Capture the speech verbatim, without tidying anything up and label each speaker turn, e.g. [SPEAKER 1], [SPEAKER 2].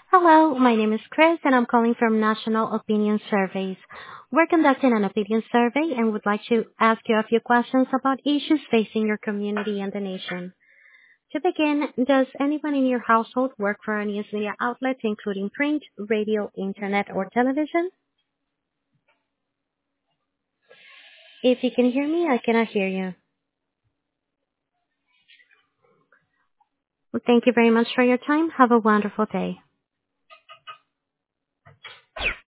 [SPEAKER 1] Hello, my name is Chris, and I'm calling from National Opinion Surveys. We're conducting an opinion survey and would like to ask you a few questions about issues facing your community and the nation. To begin, does anyone in your household work for a news media outlet, including print, radio, internet, or television? If you can hear me, I cannot hear you. Well, thank you very much for your time. Have a wonderful day.